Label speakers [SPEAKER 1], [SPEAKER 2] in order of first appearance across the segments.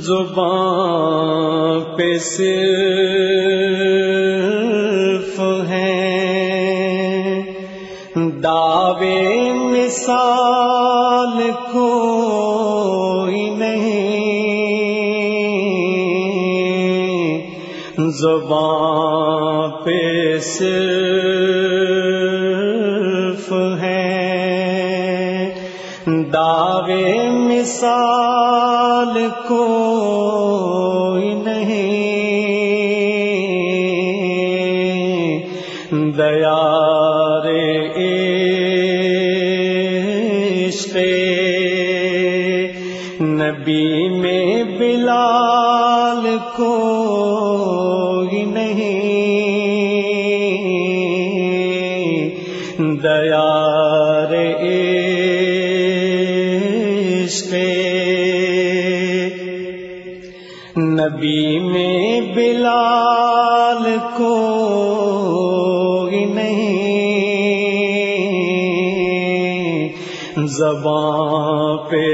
[SPEAKER 1] زبان پہ صرف ہیں دعوے مثال کوئی نہیں، زبان پہ صرف ہیں دعوے مثال کوئی نہیں، دیار عشق نبی میں بلال کوئی نہیں، دیار عشق نبی میں بلال کوئی نہیں، زبان پہ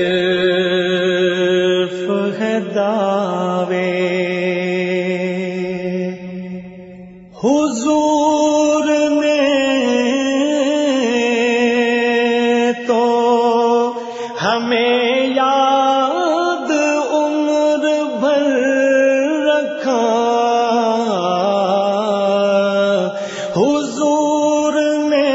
[SPEAKER 1] صرف ہے دعوے حضور نے تو ہمیں یاد عمر بھر رکھا، حضور نے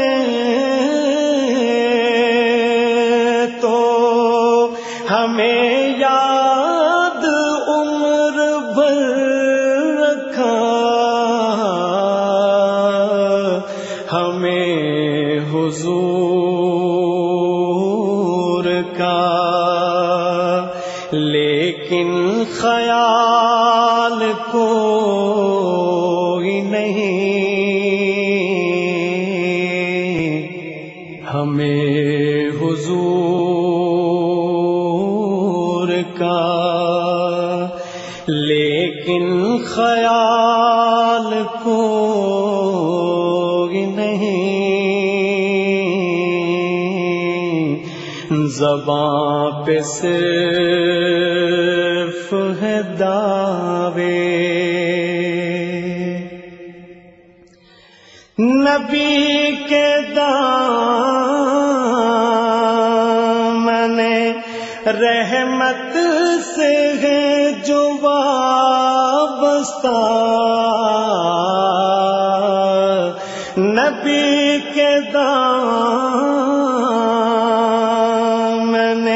[SPEAKER 1] تو ہمیں یاد عمر بھر رکھا، ہمیں حضور کا لیکن خیال کوئی نہیں، ہمیں حضور کا لیکن خیال کوئی نہیں، زبان پہ صرف ہے دعوے نبی کے دامن رحمت سے ہے جو وابستہ، نبی کے دامن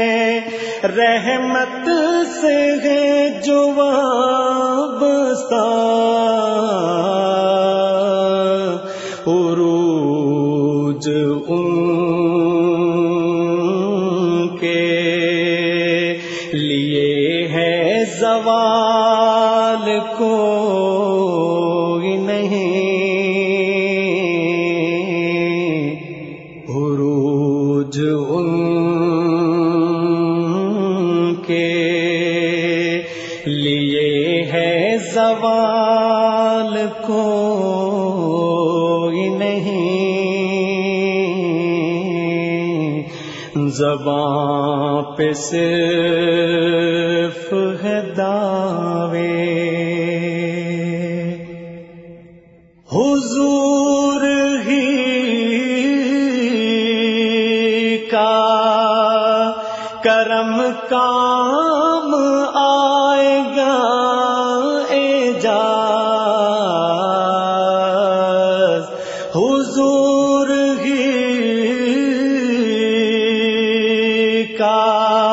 [SPEAKER 1] رحمت سے ہے جو وابستہ، عروج ان کے لیے ہے زوال کوئی نہیں، عروج ان کے لیے ہے زوال کوئی نہیں، زبان پہ صرف ہے دعوے حضور ہی کا کرم کام آئے گا اعجاز، حضور ہی کا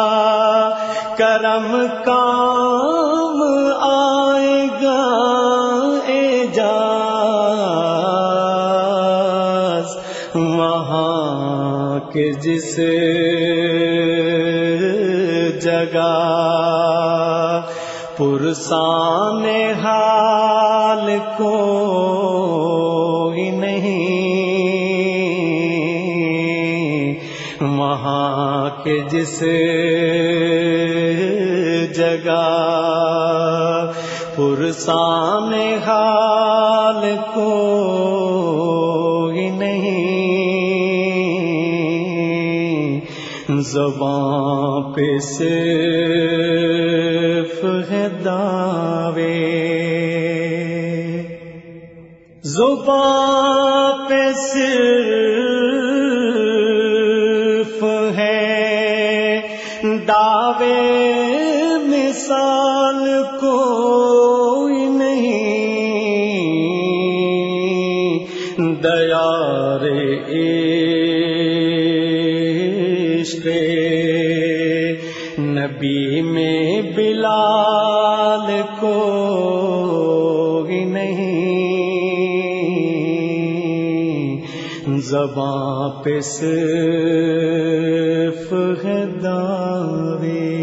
[SPEAKER 1] کرم کام آئے گا اعجاز، وہاں کے جس جگہ پرسان حال کوئی نہیں، وہاں کے جس جگہ پرسان حال کوئی نہیں، زباں پہ صرف ہے دعوے، زباں پہ صرف ہے دعوے، مثال کوئی نہیں، دیار عشق نبی میں بلال کوئی نہیں، زباں پہ صرف ہے دعوے۔